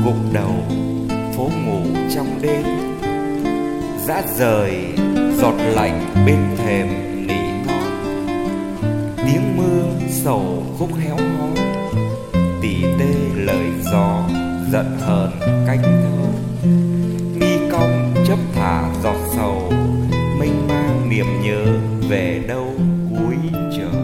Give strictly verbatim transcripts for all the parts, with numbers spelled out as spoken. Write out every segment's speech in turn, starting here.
gục đầu phố ngủ trong đêm, dã rời giọt lạnh bên thềm nỉ non. Tiếng mưa sầu khúc héo hon, tỉ tê lời gió giận hờn cánh thơ. Mi cong chấp thả giọt sầu, mênh mang niềm nhớ về đâu cuối trời.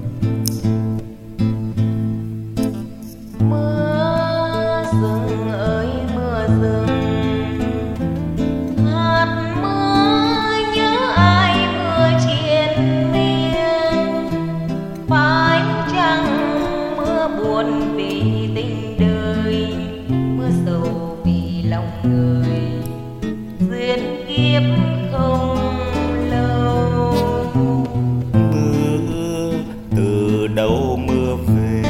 Mưa rừng ơi mưa rừng, hạt mưa nhớ ai mưa triền miên. Phải chăng mưa buồn vì tình đời, mưa sầu vì lòng người, duyên kiếp không lâu. Mưa từ đâu mưa về,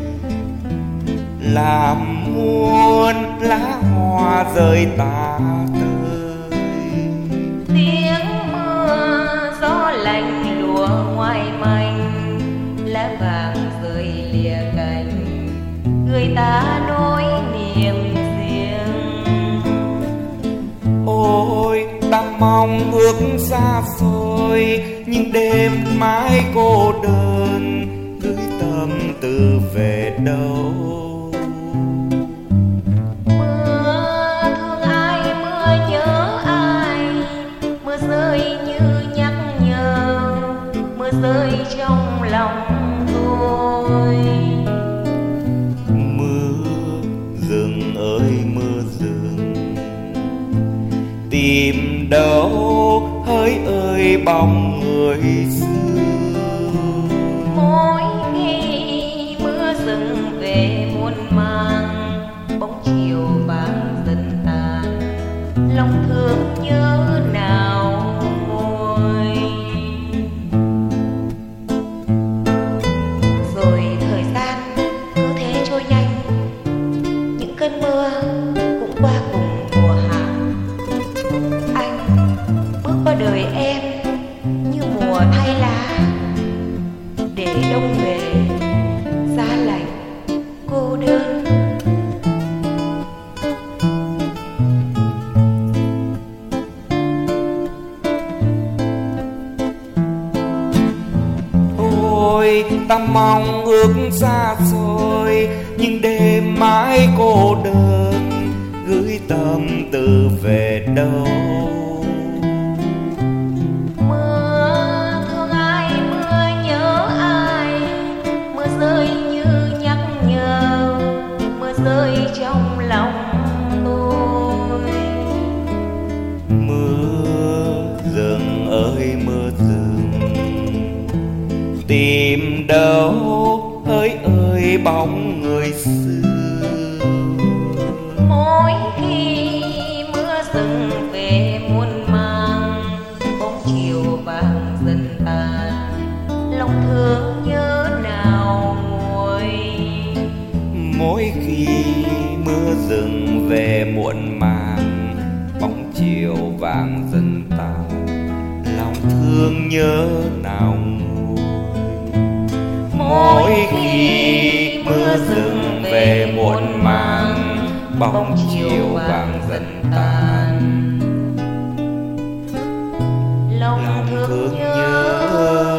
làm muôn lá hoa rơi tả tơi. Tiếng mưa gió lạnh lùa ngoài manh, lá vàng rơi lìa cành, người ta nỗi niềm riêng. Ôi ta mong ước xa xôi, nhưng đêm mãi cô đơn, gửi tâm tư về đâu. Mưa thương ai mưa nhớ ai, mưa rơi như nhắc nhở, mưa rơi trong lòng tôi. Mưa rừng ơi mưa rừng, tìm đâu hỡi ơi bóng người xưa. Mỗi khi mưa rừng về muôn màng, bóng chiều vàng dần tàn, lòng thương nhớ nào nguôi. Rồi thời gian cứ thế trôi nhanh, những cơn mưa cũng qua cùng mùa hạ. Anh bước qua đời em như mùa thay lá, để đông về giá lạnh cô đơn. Ôi ta mong ước xa xôi, nhưng đêm mãi cô đơn, gửi tâm tư về đâu. Mưa thương ai mưa nhớ ai, mưa rơi như nhắc nhở, mưa rơi trong lòng tôi. Mưa rừng ơi mưa rừng, tìm đâu hỡi ơi bóng người xưa. Mỗi khi mưa rừng về muôn màng, bóng chiều vàng dần tàn, lòng thương nhớ nào nguôi. Mỗi khi mưa rừng về muộn màng, bóng chiều vàng dần tàn, lòng thương nhớ nào nguôi. Mỗi khi mưa rừng về muộn màng, bóng chiều vàng dần tàn, lòng thương nhớ